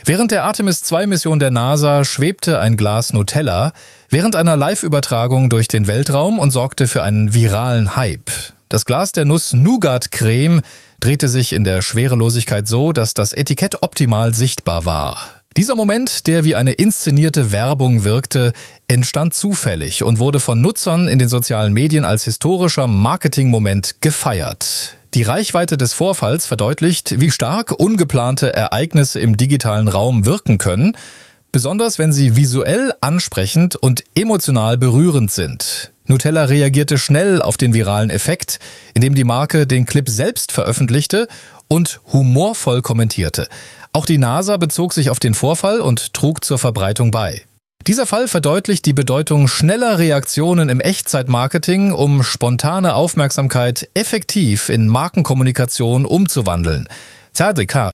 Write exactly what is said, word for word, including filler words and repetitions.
Während der Artemis zwei Mission der NASA schwebte ein Glas Nutella während einer Live-Übertragung durch den Weltraum und sorgte für einen viralen Hype. Das Glas der Nuss-Nougat-Creme drehte sich in der Schwerelosigkeit so, dass das Etikett optimal sichtbar war. Dieser Moment, der wie eine inszenierte Werbung wirkte, entstand zufällig und wurde von Nutzern in den sozialen Medien als historischer Marketingmoment gefeiert. Die Reichweite des Vorfalls verdeutlicht, wie stark ungeplante Ereignisse im digitalen Raum wirken können, besonders wenn sie visuell ansprechend und emotional berührend sind. Nutella reagierte schnell auf den viralen Effekt, indem die Marke den Clip selbst veröffentlichte und humorvoll kommentierte. Auch die NASA bezog sich auf den Vorfall und trug zur Verbreitung bei. Dieser Fall verdeutlicht die Bedeutung schneller Reaktionen im Echtzeitmarketing, um spontane Aufmerksamkeit effektiv in Markenkommunikation umzuwandeln. Zadika